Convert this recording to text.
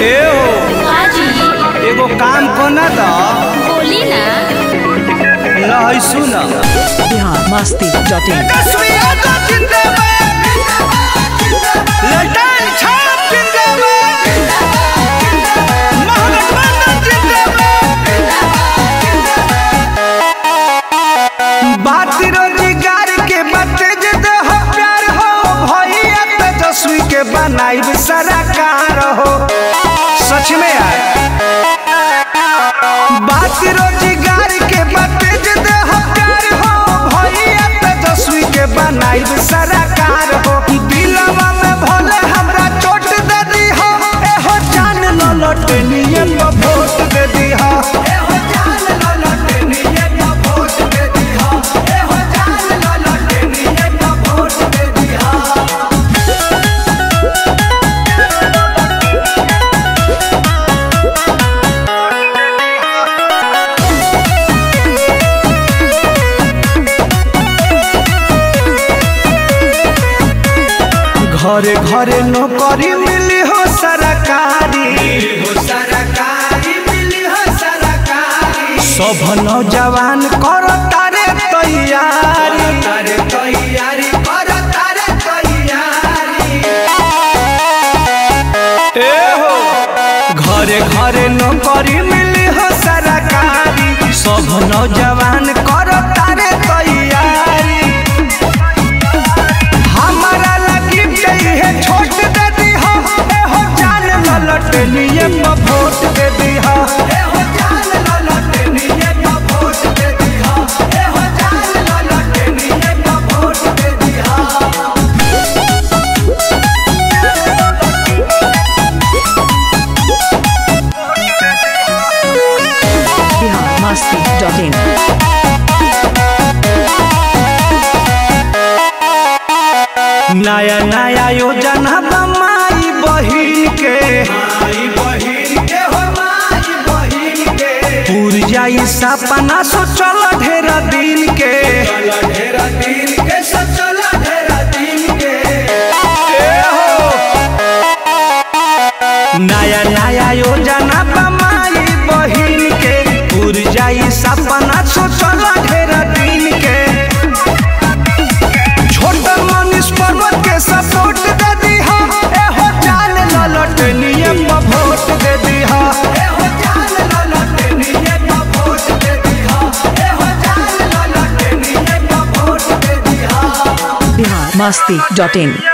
ए हो हाँ जी एगो काम कोना द बोली ना। लहै सुन biharmasti.in तस्वीर तो जिंदाबाद लटन छाप जिंदाबाद महागठबंधन जिंदाबाद बात रोजगार के बाते जे देह प्यार हो भैया तेजस्वी के बनाइब सरकार हो सच में यार बात रोजगार के बाते जे देह प्यार हो भैया तेजस्वी के बनाइब सरकार हो दिलवा में भले हमरा चोट दे दी हो एहो जान न लटनिए पर वोट दे दी हो एहो जान न लटनिए पर वोट दे दी हो एहो जान न लटनिए पर वोट दे दी हो घरे घरे नौकरी मिली हो सरकारी सब नौजवान करो तारे तैयारी ए हो घरे घरे नौकरी मिली हो सरकारी सब नौजवान करो तारे तैयारी हमारा लगी है छोट दे दी हो एहो जान न लटनिए पर वोट दे दी हो एहो जान न लटनिए पर वोट दे दी हो एहो जान न लटनिए पर वोट दे दी हो biharmasti.in नया नया योजना बमाई बहिन के पूर जाई सपना सोचल ढेर दिन के ए हो नया नया योजना बमाई बहिन के पूर जाई सपना सोचल ढेर दिन के छोटा मनीष पर्वत के सपोर्ट दे दी हो एहो जान न लटनिए पर वोट दे दी हो एहो जान न लटनिए पर वोट दे दी हो एहो जान न लटनिए पर वोट दे दी हो biharmasti.in